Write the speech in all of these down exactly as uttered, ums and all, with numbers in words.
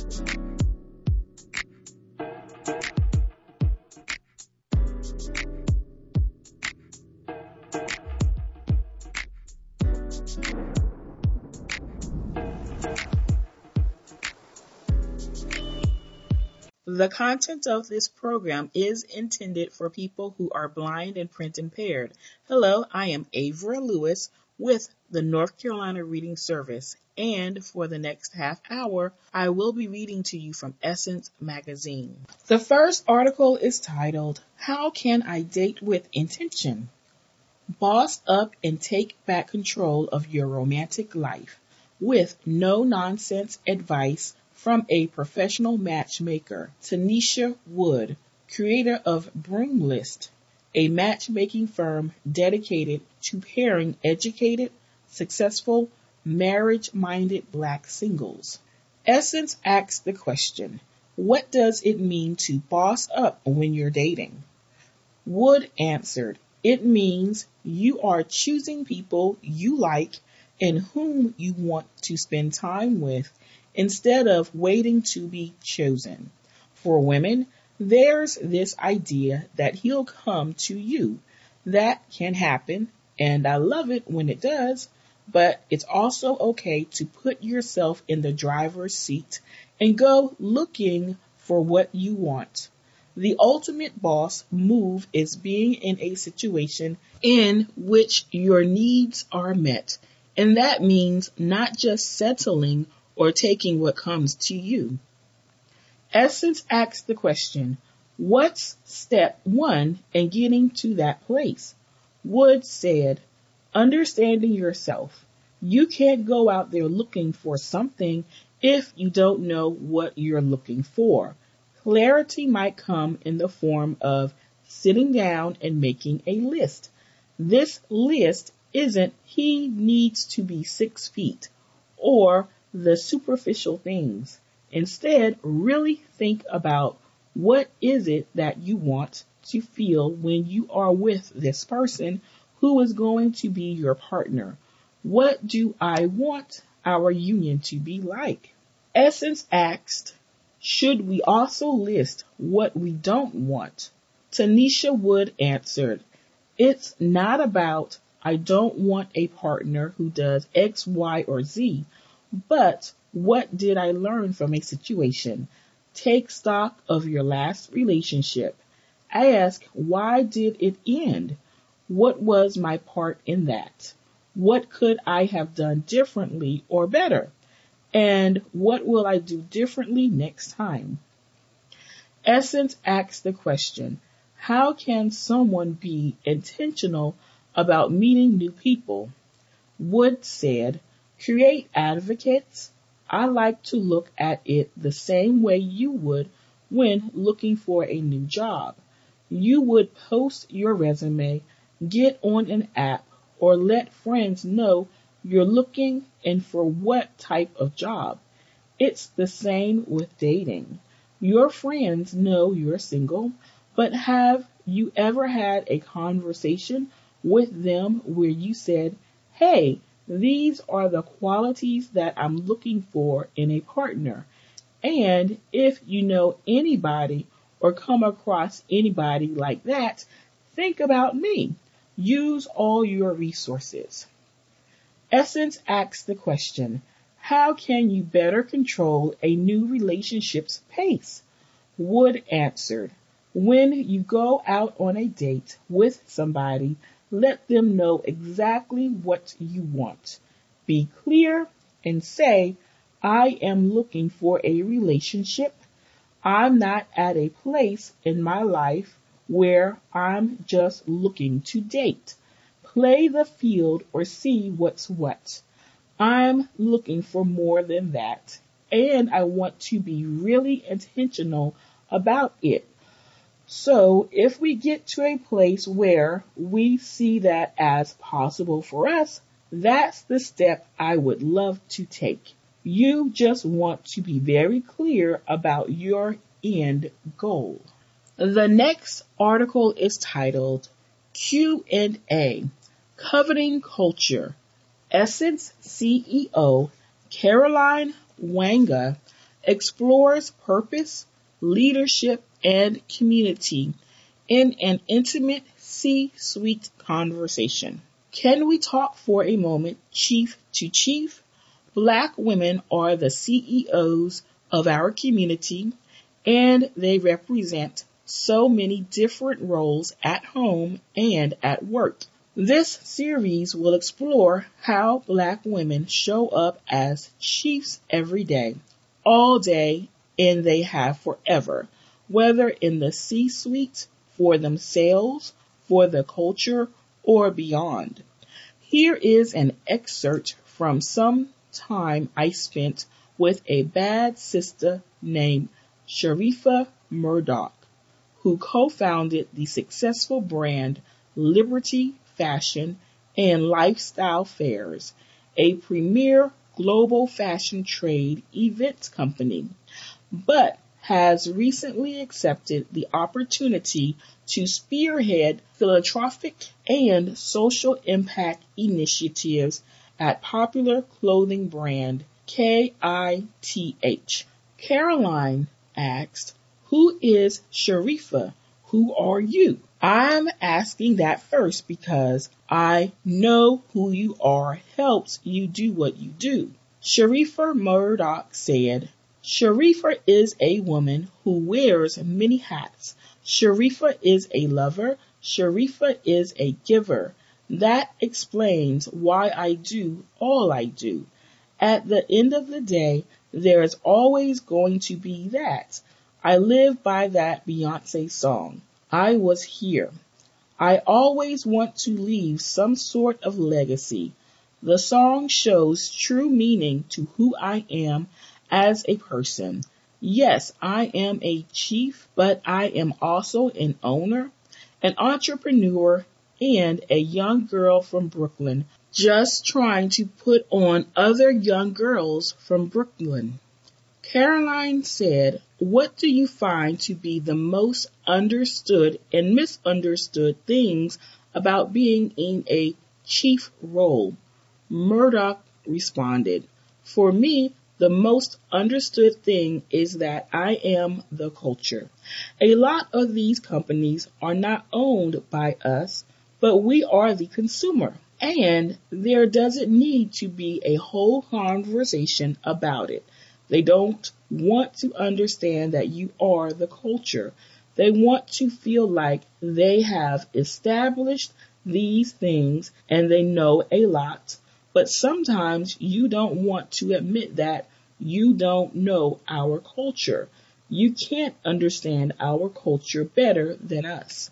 The content of this program is intended for people who are blind and print impaired. Hello, I am Avra Lewis with the North Carolina Reading Service, and for the next half hour, I will be reading to you from Essence Magazine. The first article is titled, How Can I Date with Intention? Boss up and take back control of your romantic life with no-nonsense advice from a professional matchmaker, Tanisha Wood, creator of Broomlist, a matchmaking firm dedicated to pairing educated, successful, marriage-minded Black singles. Essence asks the question, what does it mean to boss up when you're dating? Wood answered, it means you are choosing people you like and whom you want to spend time with instead of waiting to be chosen. For women, there's this idea that he'll come to you. That can happen, and I love it when it does, but it's also okay to put yourself in the driver's seat and go looking for what you want. The ultimate boss move is being in a situation in which your needs are met, and that means not just settling or taking what comes to you. Essence asks the question, what's step one in getting to that place? Wood said, understanding yourself. You can't go out there looking for something if you don't know what you're looking for. Clarity might come in the form of sitting down and making a list. This list isn't he needs to be six feet or the superficial things. Instead, really think about what is it that you want to feel when you are with this person who is going to be your partner. What do I want our union to be like? Essence asked, should we also list what we don't want? Tanisha Wood answered, it's not about I don't want a partner who does X, Y, or Z, but what did I learn from a situation? Take stock of your last relationship. Ask, why did it end? What was my part in that? What could I have done differently or better? And what will I do differently next time? Essence asks the question, how can someone be intentional about meeting new people? Wood said, create advocates. I like to look at it the same way you would when looking for a new job. You would post your resume, get on an app, or let friends know you're looking and for what type of job. It's the same with dating. Your friends know you're single, but have you ever had a conversation with them where you said, hey, these are the qualities that I'm looking for in a partner. And if you know anybody or come across anybody like that, think about me. Use all your resources. Essence asks the question, how can you better control a new relationship's pace? Wood answered, when you go out on a date with somebody, let them know exactly what you want. Be clear and say, I am looking for a relationship. I'm not at a place in my life where I'm just looking to date. Play the field or see what's what. I'm looking for more than that, and I want to be really intentional about it. So if we get to a place where we see that as possible for us, that's the step I would love to take. You just want to be very clear about your end goal. The next article is titled Q and A, Coveting Culture. Essence C E O Caroline Wanga explores purpose, leadership, and community in an intimate C-suite conversation. Can we talk for a moment, chief to chief? Black women are the C E Os of our community, and they represent so many different roles at home and at work. This series will explore how Black women show up as chiefs every day, all day, and they have forever, whether in the C-suite, for themselves, for the culture, or beyond. Here is an excerpt from some time I spent with a bad sister named Sharifa Murdoch, who co-founded the successful brand Liberty Fashion and Lifestyle Fairs, a premier global fashion trade events company, but has recently accepted the opportunity to spearhead philanthropic and social impact initiatives at popular clothing brand K I T H. Caroline asked, "Who is Sharifa? Who are you?" I'm asking that first because I know who you are helps you do what you do. Sharifa Murdoch said, "Sharifa is a woman who wears many hats. Sharifa is a lover. Sharifa is a giver. That explains why I do all I do. At the end of the day, there is always going to be that. I live by that Beyonce song. I was here. I always want to leave some sort of legacy. The song shows true meaning to who I am as a person. Yes, I am a chief, but I am also an owner, an entrepreneur, and a young girl from Brooklyn, just trying to put on other young girls from Brooklyn." Caroline said, "What do you find to be the most understood and misunderstood things about being in a chief role?" Murdoch responded, "For me, the most understood thing is that I am the culture. A lot of these companies are not owned by us, but we are the consumer. And there doesn't need to be a whole conversation about it. They don't want to understand that you are the culture. They want to feel like they have established these things and they know a lot, but sometimes you don't want to admit that you don't know our culture. You can't understand our culture better than us."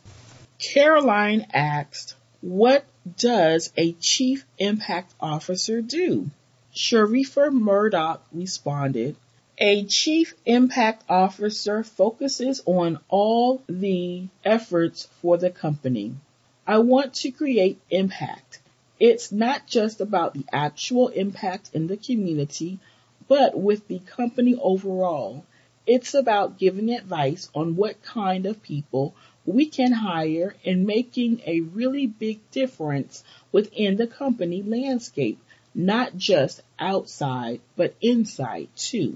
Caroline asked, "What does a Chief Impact Officer do?" Sharifa Murdoch responded, "A Chief Impact Officer focuses on all the efforts for the company. I want to create impact. It's not just about the actual impact in the community, but with the company overall. It's about giving advice on what kind of people we can hire and making a really big difference within the company landscape, not just outside, but inside too."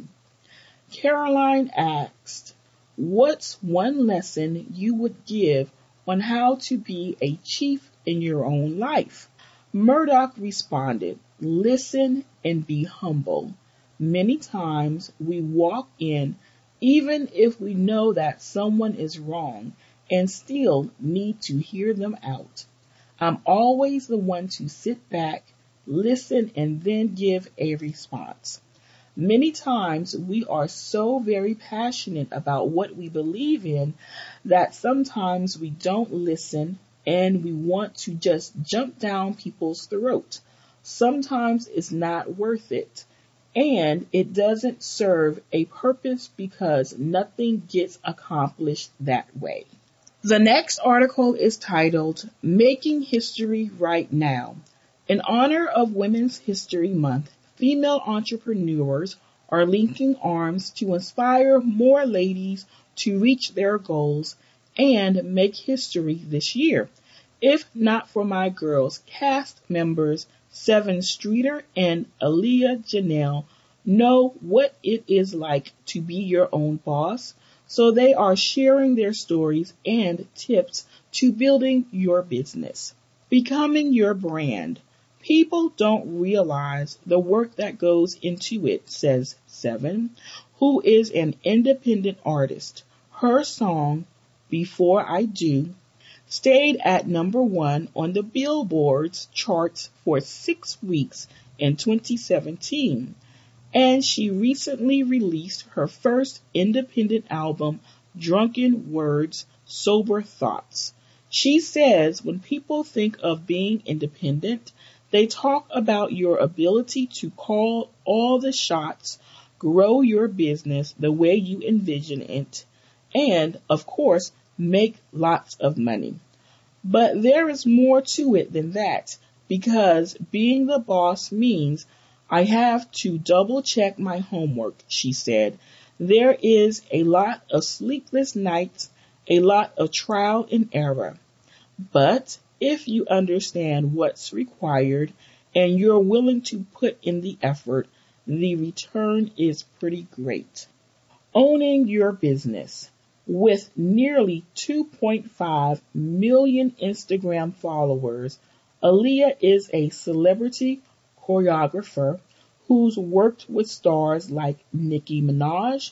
Caroline asked, "What's one lesson you would give on how to be a chief in your own life?" Murdoch responded, "Listen and be humble. Many times we walk in, even if we know that someone is wrong, and still need to hear them out. I'm always the one to sit back, listen, and then give a response. Many times we are so very passionate about what we believe in that sometimes we don't listen and we want to just jump down people's throat. Sometimes it's not worth it, and it doesn't serve a purpose because nothing gets accomplished that way." The next article is titled, "Making History Right Now." In honor of Women's History Month, female entrepreneurs are linking arms to inspire more ladies to reach their goals and make history this year. If not for my girls, cast members Seven Streeter and Aaliyah Janelle, know what it is like to be your own boss, so they are sharing their stories and tips to building your business. Becoming your brand. People don't realize the work that goes into it, says Seven, who is an independent artist. Her song, Before I Do, stayed at number one on the Billboard's charts for six weeks in twenty seventeen, and she recently released her first independent album, Drunken Words, Sober Thoughts. She says when people think of being independent, they talk about your ability to call all the shots, grow your business the way you envision it, and, of course, make lots of money. But there is more to it than that, because being the boss means I have to double check my homework, she said. There is a lot of sleepless nights, a lot of trial and error. But if you understand what's required and you're willing to put in the effort, the return is pretty great. Owning your business. With nearly two point five million Instagram followers, Aaliyah is a celebrity choreographer who's worked with stars like Nicki Minaj,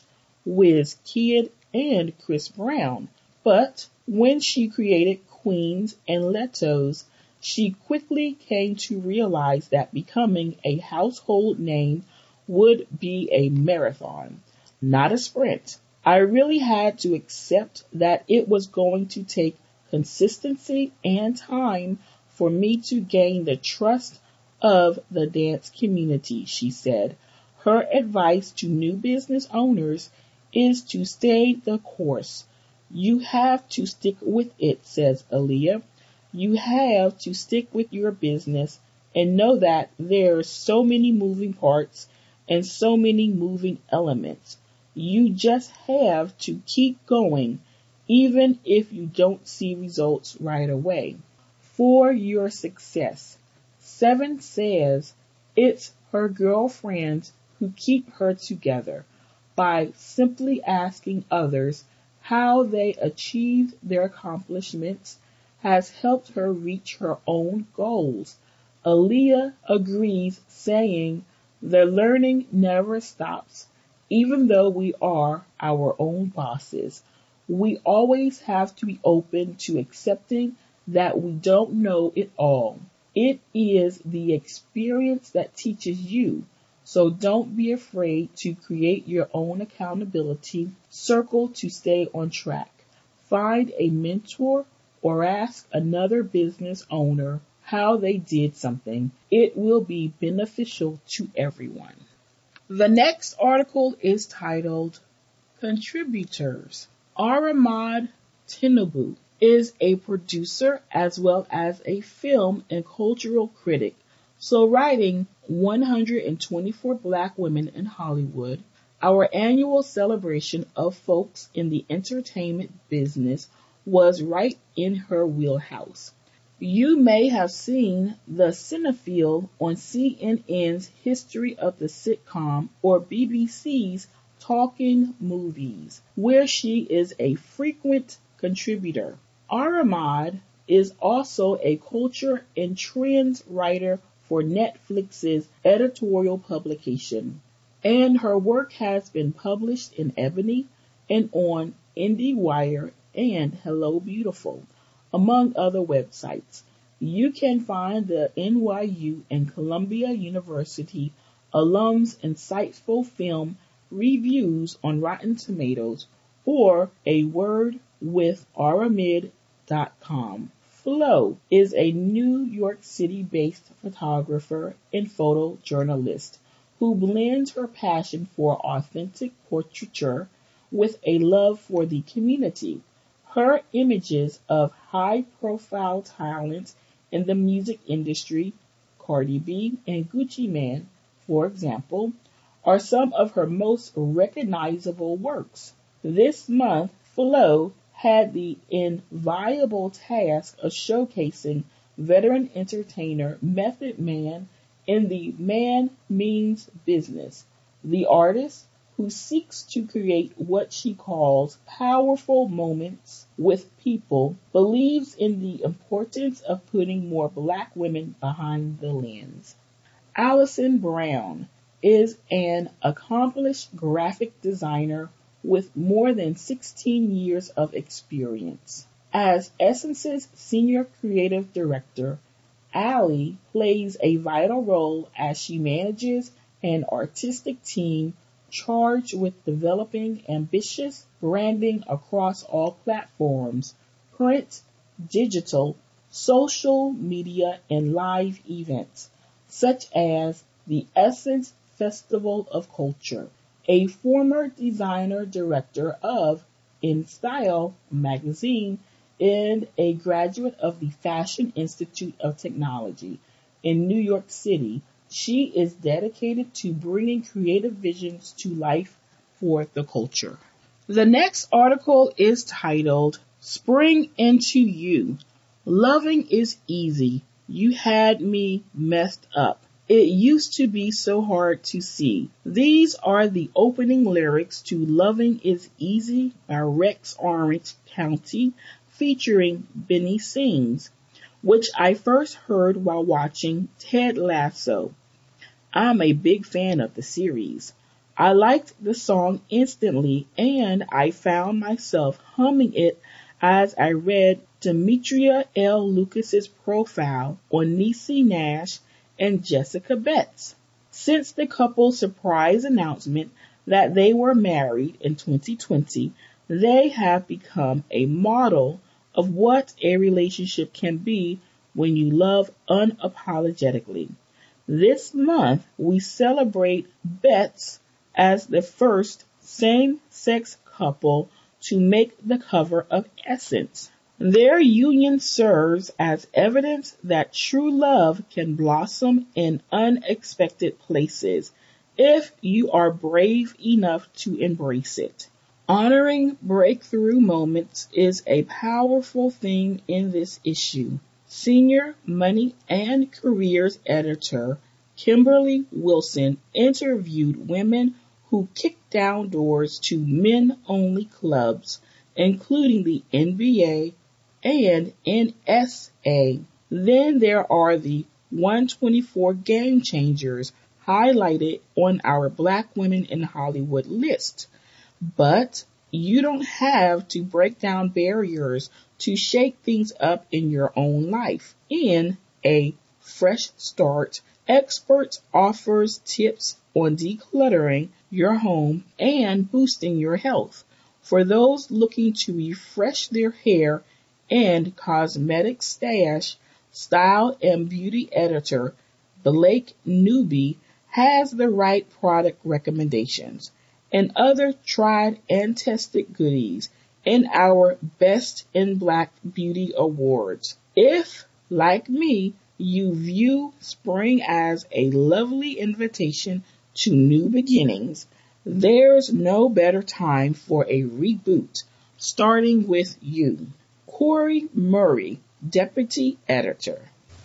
Wizkid, and Chris Brown. But when she created Queens and Letos, she quickly came to realize that becoming a household name would be a marathon, not a sprint. I really had to accept that it was going to take consistency and time for me to gain the trust of the dance community, she said. Her advice to new business owners is to stay the course. You have to stick with it, says Aaliyah. You have to stick with your business and know that there's so many moving parts and so many moving elements. You just have to keep going, even if you don't see results right away. For your success. Seven says it's her girlfriends who keep her together by simply asking others how they achieved their accomplishments has helped her reach her own goals. Aaliyah agrees, saying, the learning never stops. Even though we are our own bosses, we always have to be open to accepting that we don't know it all. It is the experience that teaches you, so don't be afraid to create your own accountability circle to stay on track. Find a mentor or ask another business owner how they did something. It will be beneficial to everyone. The next article is titled Contributors. Aramad Tinubu is a producer as well as a film and cultural critic. So writing one hundred twenty-four Black Women in Hollywood, our annual celebration of folks in the entertainment business was right in her wheelhouse. You may have seen the Cinephile on C N N's History of the Sitcom or B B C's Talking Movies, where she is a frequent contributor. Aramad is also a culture and trends writer for Netflix's editorial publication, and her work has been published in Ebony and on IndieWire and Hello Beautiful, among other websites. You can find the N Y U and Columbia University alums' insightful film reviews on Rotten Tomatoes or a word with aramid dot com. Flo is a New York City-based photographer and photojournalist who blends her passion for authentic portraiture with a love for the community. Her images of high-profile talent in the music industry, Cardi B and Gucci Mane, for example, are some of her most recognizable works. This month, Flo had the invaluable task of showcasing veteran entertainer Method Man in the Man Means Business, The artist, who seeks to create what she calls powerful moments with people, believes in the importance of putting more Black women behind the lens. Allison Brown is an accomplished graphic designer with more than sixteen years of experience. As Essence's senior creative director, Allie plays a vital role as she manages an artistic team charged with developing ambitious branding across all platforms: print, digital, social media, and live events, such as the Essence Festival of Culture. A former designer director of In Style magazine and a graduate of the Fashion Institute of Technology in New York City, she is dedicated to bringing creative visions to life for the culture. The next article is titled, Spring into You. Loving is easy. You had me messed up. It used to be so hard to see. These are the opening lyrics to Loving is Easy by Rex Orange County, featuring Benny Sings, which I first heard while watching Ted Lasso. I'm a big fan of the series. I liked the song instantly, and I found myself humming it as I read Demetria L. Lucas's profile on Niecy Nash and Jessica Betts. Since the couple's surprise announcement that they were married in twenty twenty, they have become a model of what a relationship can be when you love unapologetically. This month, we celebrate Betts as the first same-sex couple to make the cover of Essence. Their union serves as evidence that true love can blossom in unexpected places if you are brave enough to embrace it. Honoring breakthrough moments is a powerful theme in this issue. Senior Money and Careers editor Kimberly Wilson interviewed women who kicked down doors to men-only clubs, including the N B A and N S A. Then there are the one twenty-four game changers highlighted on our Black Women in Hollywood list. But you don't have to break down barriers to shake things up in your own life. In A Fresh Start, Experts offers tips on decluttering your home and boosting your health. For those looking to refresh their hair and cosmetic stash, style and beauty editor Blake Newby has the right product recommendations and other tried and tested goodies in our Best in Black Beauty Awards. If, like me, you view spring as a lovely invitation to new beginnings, there's no better time for a reboot, starting with you. Corey Murray, Deputy Editor.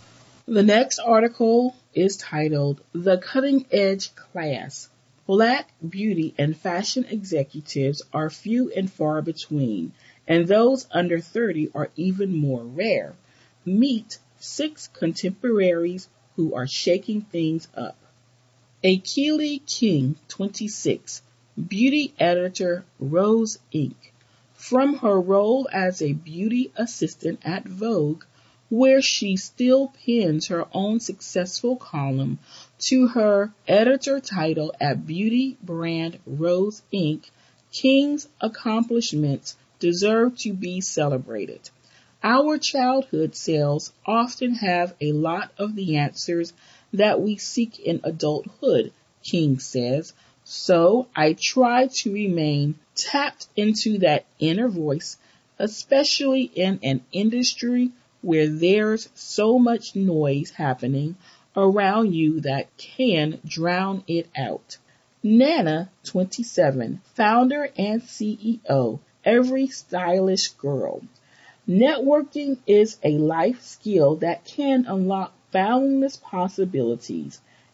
The next article is titled, The Cutting Edge Class. Black beauty and fashion executives are few and far between, and those under thirty are even more rare. Meet six contemporaries who are shaking things up. Akili King, twenty-six, beauty editor, Rose Incorporated. From her role as a beauty assistant at Vogue, where she still pens her own successful column, to her editor title at beauty brand Rose Incorporated, King's accomplishments deserve to be celebrated. Our childhood selves often have a lot of the answers that we seek in adulthood, King says, so I try to remain tapped into that inner voice, especially in an industry where there's so much noise happening around you that can drown it out. Nana, twenty-seven, founder and C E O, Every Stylish Girl. Networking is a life skill that can unlock boundless possibilities.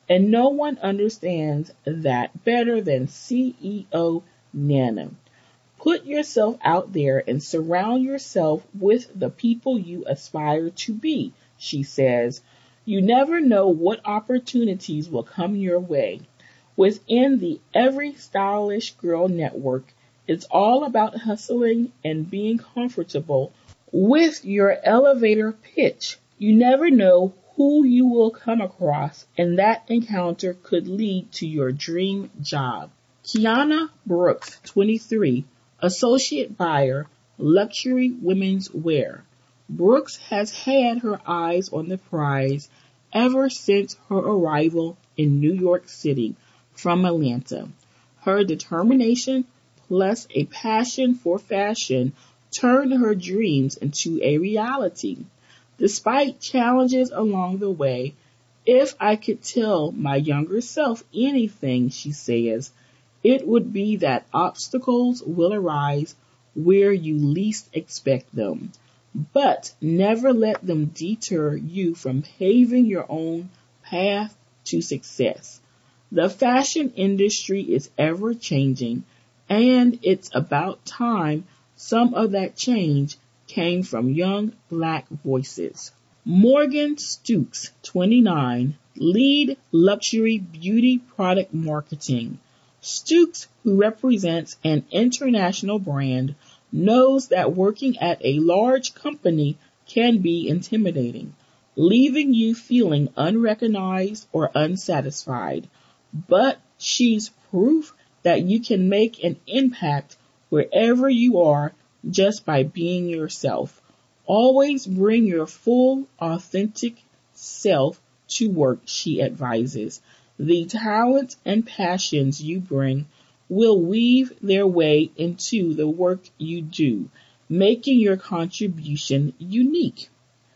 And no one understands that better than C E O Nana. Put yourself out there and surround yourself with the people you aspire to be, she says. You never know what opportunities will come your way. Within the Every Stylish Girl Network, it's all about hustling and being comfortable with your elevator pitch. You never know who you will come across, and that encounter could lead to your dream job. Kiana Brooks, twenty-three, Associate Buyer, Luxury Women's Wear. Brooks has had her eyes on the prize ever since her arrival in New York City from Atlanta. Her determination plus a passion for fashion turned her dreams into a reality. Despite challenges along the way, if I could tell my younger self anything, she says, it would be that obstacles will arise where you least expect them, but never let them deter you from paving your own path to success. The fashion industry is ever changing, and it's about time some of that change came from young black voices. Morgan Stooks, twenty-nine, lead luxury beauty product marketing. Stooks, who represents an international brand, knows that working at a large company can be intimidating, leaving you feeling unrecognized or unsatisfied. But she's proof that you can make an impact wherever you are just by being yourself. Always bring your full, authentic self to work, she advises. The talents and passions you bring will weave their way into the work you do, making your contribution unique.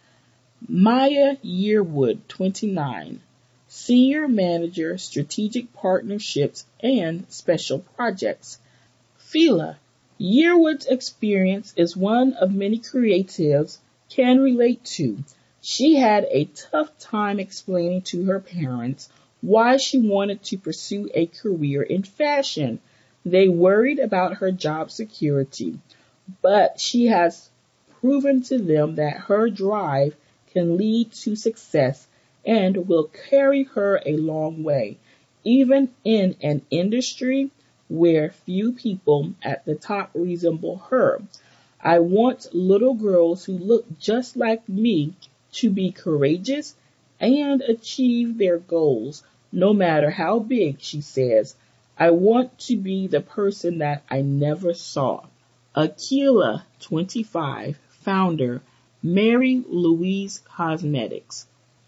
Maya Yearwood, twenty-nine, Senior Manager, Strategic Partnerships and Special Projects. Fila. Yearwood's experience is one of many creatives can relate to. She had a tough time explaining to her parents why she wanted to pursue a career in fashion. They worried about her job security, but she has proven to them that her drive can lead to success and will carry her a long way, even in an industry where few people at the top resemble her. I want little girls who look just like me to be courageous and achieve their goals, no matter how big, she says. I want to be the person that I never saw. Akila, twenty-five, founder, Mary Louise Cosmetics.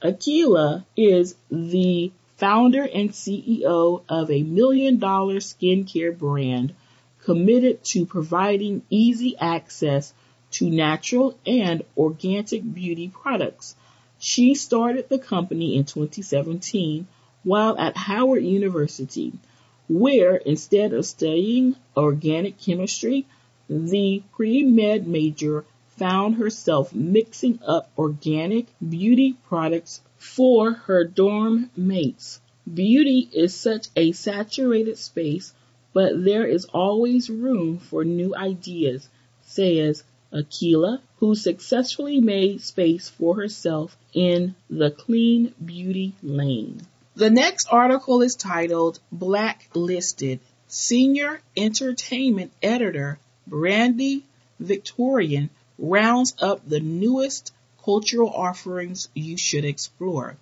Akila is the founder and C E O of a million dollar skincare brand committed to providing easy access to natural and organic beauty products. She started the company in twenty seventeen while at Howard University, where instead of studying organic chemistry, the pre-med major found herself mixing up organic beauty products for her dorm mates. Beauty is such a saturated space, but there is always room for new ideas, says Akila, who successfully made space for herself in the clean beauty lane. The next article is titled Blacklisted. Senior Entertainment Editor Brandy Victorian rounds up the newest cultural offerings you should explore.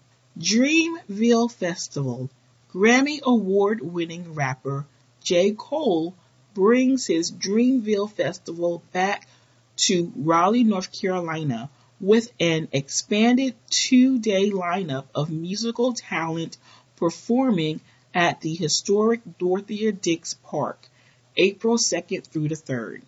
Dreamville Festival. Grammy Award-winning rapper J. Cole brings his Dreamville Festival back to Raleigh, North Carolina, with an expanded two-day lineup of musical talent performing at the historic Dorothea Dix Park, April second through the third.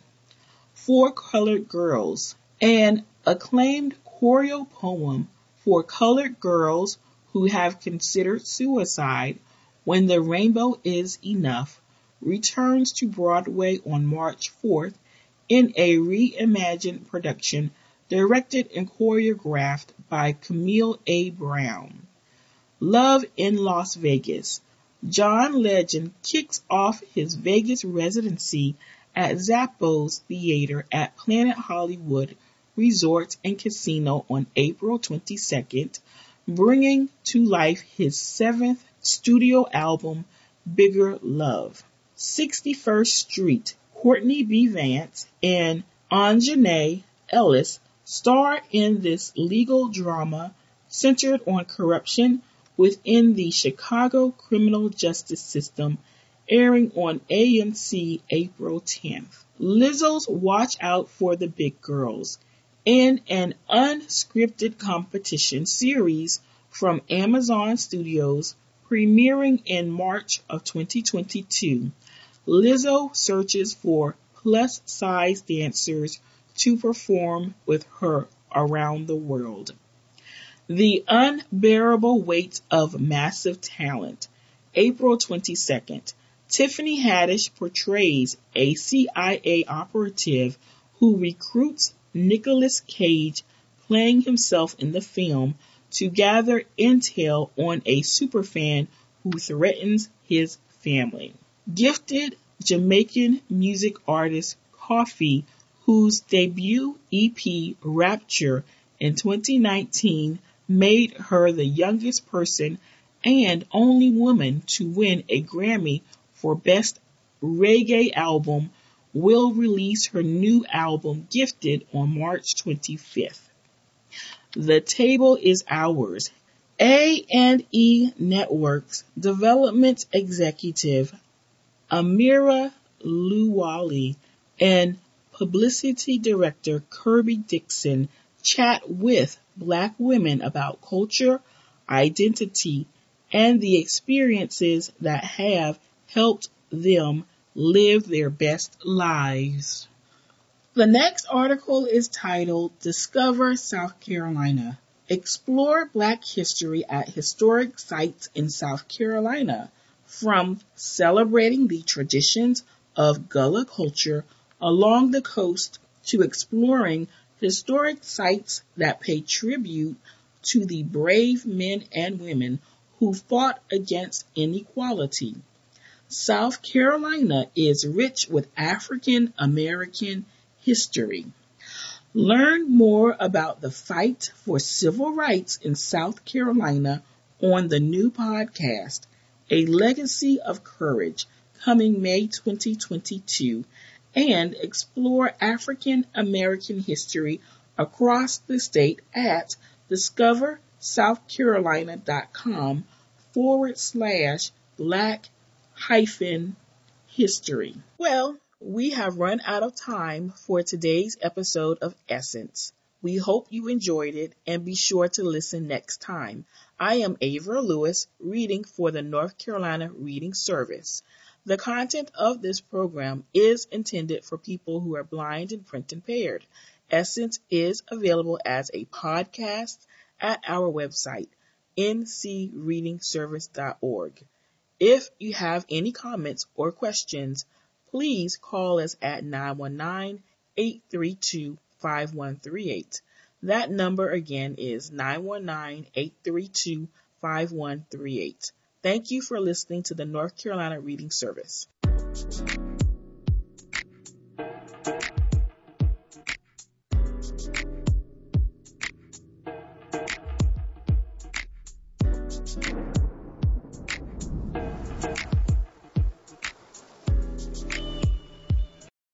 Four Colored Girls, an acclaimed choreo poem for colored girls who have considered suicide when the rainbow is enough, returns to Broadway on March fourth in a reimagined production directed and choreographed by Camille A. Brown. Love in Las Vegas. John Legend kicks off his Vegas residency at Zappos Theater at Planet Hollywood Resort and Casino on April twenty-second, bringing to life his seventh studio album, Bigger Love. sixty-first Street. Courtney B. Vance and Anjanae Ellis star in this legal drama centered on corruption within the Chicago criminal justice system, airing on A M C April tenth. Lizzo's Watch Out for the Big Girls, in an unscripted competition series from Amazon Studios, premiering in March of twenty twenty-two. Lizzo searches for plus-size dancers to perform with her around the world. The Unbearable Weight of Massive Talent. April twenty-second. Tiffany Haddish portrays a C I A operative who recruits Nicolas Cage, playing himself in the film, to gather intel on a superfan who threatens his family. Gifted Jamaican music artist Koffee, whose debut E P Rapture in twenty nineteen made her the youngest person and only woman to win a Grammy for Best Reggae Album, will release her new album Gifted on March twenty-fifth. The Table is Ours. A and E Networks development executive Amira Luwali and publicity director Kirby Dixon chat with Black women about culture, identity, and the experiences that have helped them live their best lives. The next article is titled Discover South Carolina. Explore Black history at historic sites in South Carolina, from celebrating the traditions of Gullah culture along the coast to exploring historic sites that pay tribute to the brave men and women who fought against inequality. South Carolina is rich with African American history. Learn more about the fight for civil rights in South Carolina on the new podcast, A Legacy of Courage, coming May twenty twenty-two, and explore African American history across the state at discoversouthcarolina.com forward slash black hyphen history. Well, we have run out of time for today's episode of Essence. We hope you enjoyed it, and be sure to listen next time. I am Avra Lewis, reading for the North Carolina Reading Service. The content of this program is intended for people who are blind and print impaired. Essence is available as a podcast at our website, n c reading service dot org. If you have any comments or questions, please call us at nine one nine, eight three two, five one three eight. That number again is nine one nine, eight three two, five one three eight. Thank you for listening to the North Carolina Reading Service.